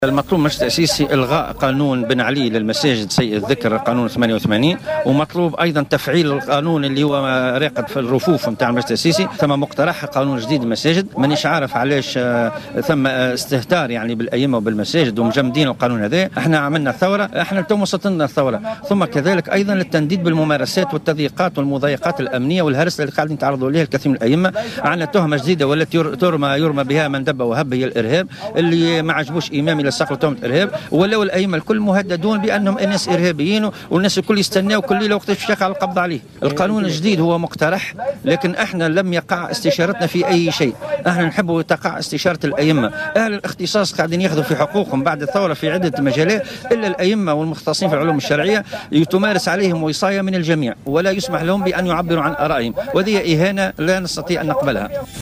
المطلوب من المجلس التأسيسي إلغاء قانون بن علي للمساجد سيء الذكر قانون 88، ومطلوب أيضا تفعيل القانون اللي هو راقد في الرفوف نتاع المجلس التأسيسي. ثم مقترح قانون جديد للمساجد، مانيش عارف علاش ثم استهتار يعني بالأئمة وبالمساجد ومجمدين القانون هذا. احنا عملنا ثورة، احنا تو وصلت لنا الثورة، ثم كذلك أيضا للتنديد بالممارسات والتضييقات والمضايقات الأمنية والهرس اللي قاعدين يتعرضوا لها الكثير من الأئمة. عندنا تهمة جديدة والتي يرمى بها من دب وهب هي الإرهاب، اللي ما عجبوش إمامي سقلوا تهمة إرهاب، ولو الأئمة الكل مهددون بأنهم الناس إرهابيين، والناس الكل يستناوا كل ليلة وقت يقع القبض عليه. القانون الجديد هو مقترح، لكن احنا لم يقع استشارتنا في أي شيء. احنا نحب تقع استشارة الأئمة، أهل الاختصاص قاعدين ياخذوا في حقوقهم بعد الثورة في عدة مجالات، إلا الأئمة والمختصين في العلوم الشرعية تمارس عليهم وصاية من الجميع، ولا يسمح لهم بأن يعبروا عن آرائهم، وهذه إهانة لا نستطيع أن نقبلها.